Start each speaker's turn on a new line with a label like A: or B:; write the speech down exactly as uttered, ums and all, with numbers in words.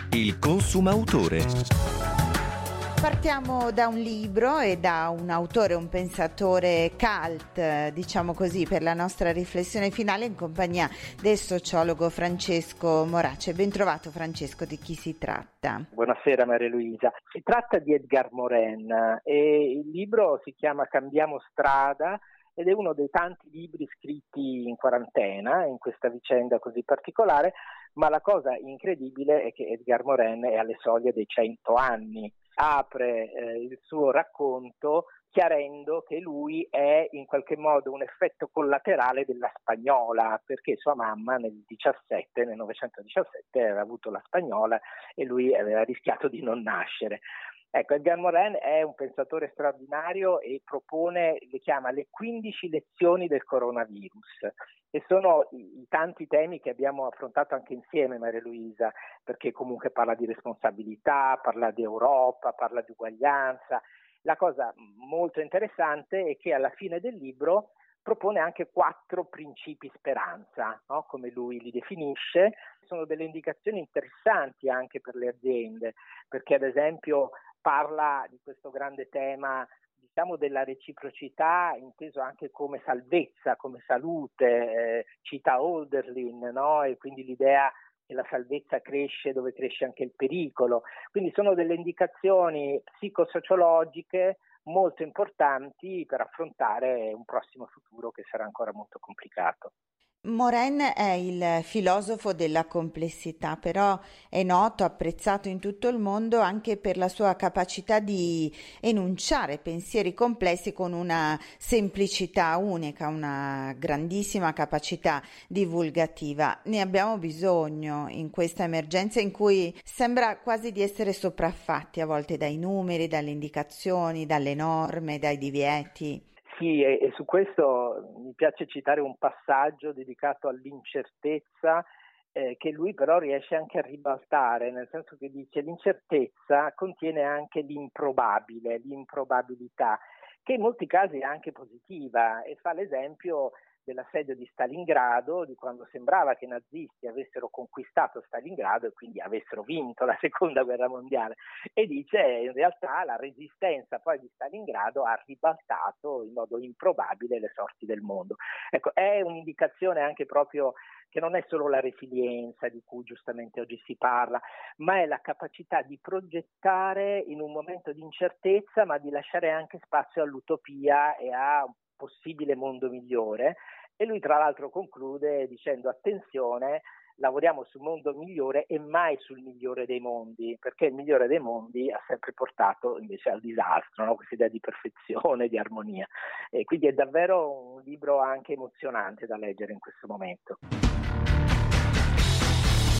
A: Il consumautore.
B: Partiamo da un libro e da un autore, un pensatore cult, diciamo così, per la nostra riflessione finale in compagnia del sociologo Francesco Morace. Ben trovato Francesco, di chi si tratta?
C: Buonasera Maria Luisa. Si tratta di Edgar Morin e il libro si chiama Cambiamo strada ed è uno dei tanti libri scritti in quarantena in questa vicenda così particolare, ma la cosa incredibile è che Edgar Morin è alle soglie dei cento anni. Apre eh, il suo racconto chiarendo che lui è in qualche modo un effetto collaterale della spagnola, perché sua mamma nel diciassette, nel novecentodiciassette aveva avuto la spagnola e lui aveva rischiato di non nascere. Ecco, Edgar Morin è un pensatore straordinario e propone, le chiama le quindici lezioni del coronavirus, e sono i, i tanti temi che abbiamo affrontato anche insieme, Maria Luisa, perché comunque parla di responsabilità, parla di Europa, parla di uguaglianza. La cosa molto interessante è che alla fine del libro propone anche quattro principi speranza, no? Come lui li definisce. Sono delle indicazioni interessanti anche per le aziende, perché ad esempio parla di questo grande tema, diciamo, della reciprocità, inteso anche come salvezza, come salute, eh, cita Hölderlin, no? E quindi l'idea che la salvezza cresce dove cresce anche il pericolo. Quindi sono delle indicazioni psicosociologiche molto importanti per affrontare un prossimo futuro che sarà ancora molto complicato.
B: Morin è il filosofo della complessità, però è noto, apprezzato in tutto il mondo anche per la sua capacità di enunciare pensieri complessi con una semplicità unica, una grandissima capacità divulgativa. Ne abbiamo bisogno in questa emergenza in cui sembra quasi di essere sopraffatti a volte dai numeri, dalle indicazioni, dalle norme, dai divieti.
C: Sì, e, e su questo mi piace citare un passaggio dedicato all'incertezza eh, che lui però riesce anche a ribaltare, nel senso che dice l'incertezza contiene anche l'improbabile, l'improbabilità, che in molti casi è anche positiva, e fa l'esempio dell'assedio di Stalingrado, di quando sembrava che i nazisti avessero conquistato Stalingrado e quindi avessero vinto la seconda guerra mondiale, e dice in realtà la resistenza poi di Stalingrado ha ribaltato in modo improbabile le sorti del mondo. Ecco, è un'indicazione anche proprio che non è solo la resilienza di cui giustamente oggi si parla, ma è la capacità di progettare in un momento di incertezza, ma di lasciare anche spazio all'utopia e a un possibile mondo migliore. E lui tra l'altro conclude dicendo attenzione, lavoriamo sul mondo migliore e mai sul migliore dei mondi, perché il migliore dei mondi ha sempre portato invece al disastro, no? Questa idea di perfezione, di armonia. E quindi è davvero un libro anche emozionante da leggere in questo momento.